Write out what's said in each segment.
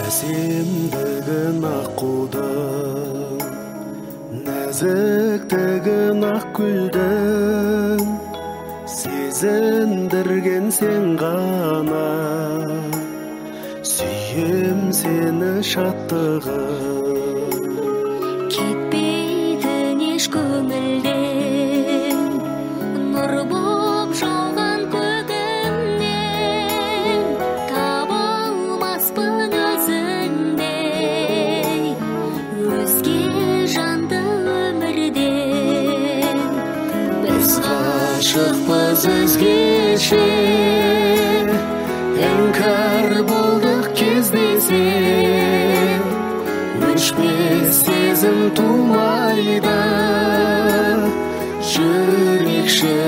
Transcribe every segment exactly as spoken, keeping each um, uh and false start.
әсемдігін аққудың, нәзіктігін ақ гүлдің, сезіндірген сен ғана, сүйем сені шаттығын. Кетпейтін еш көңілден, нұр боп жауған көгімнен, таба алмаспын өзіңдей, өзге жанды өмірден. Біз ғашықпыз өзгеше, іңкәр болдық кездесе, өшпес сезім тумайды, жүрек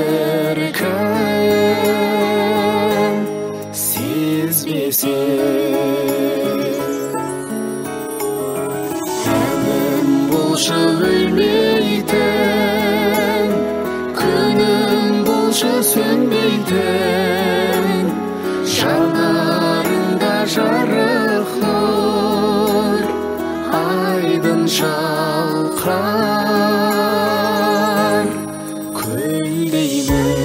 шіркін сезбесе. Әнім болшы өлмейтін, күнім болшы сөнбейтін, жанарында жарық нұр, айдын шалқар көлдеймін.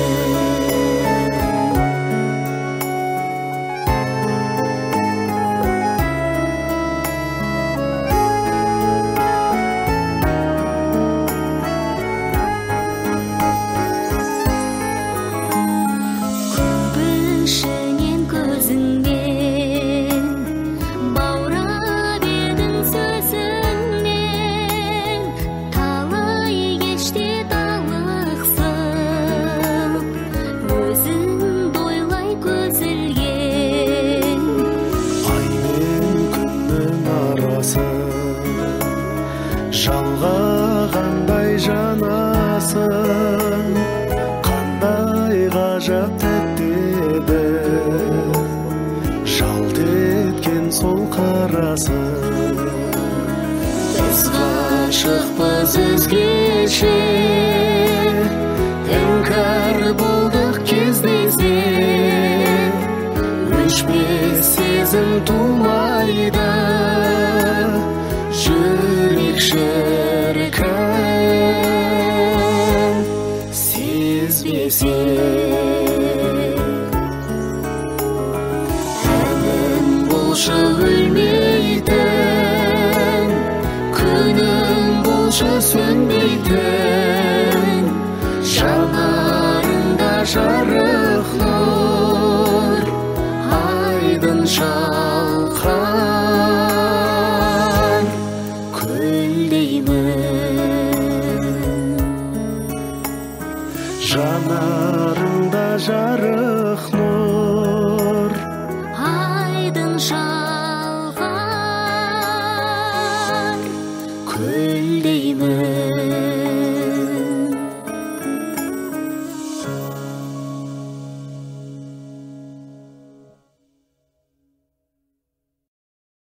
Күбішінен көзіңмен баурап едің сөзіңмен, талай кеште талықсып, өзіңді ойлай көз ілген. Ай мен күннің арасын, жалғағандай жанасың, қандай ғажап тәтті еді, жалт еткен сол қарасың. Біз ғашықпыз өзгеше, іңкәр болдық кездесе, өшпес сезім тумайды, жүрек шіркін сезбесе. Әнім болшы өлмейтін, күнім болшы сөнбейтін, жанарында жарық нұр, айдын шалқар көлдеймін. Жанарында жарық нұр,